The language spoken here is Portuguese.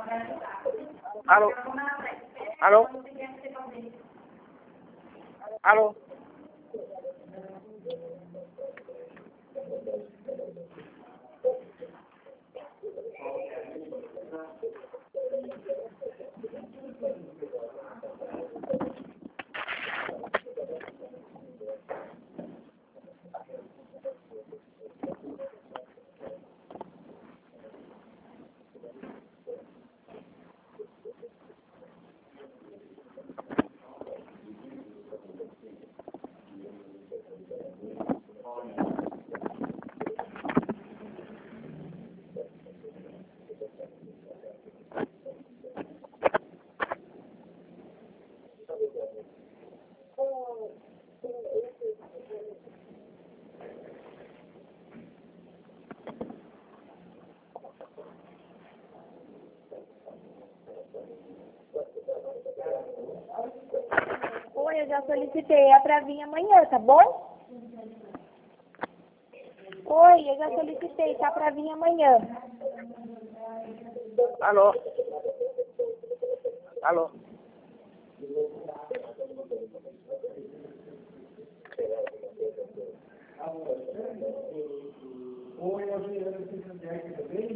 Alô? Alô? Alô? Oi, eu já solicitei a pra vir amanhã, tá bom? Oi, eu já solicitei, tá pra vir amanhã. Alô? Alô? Oi, eu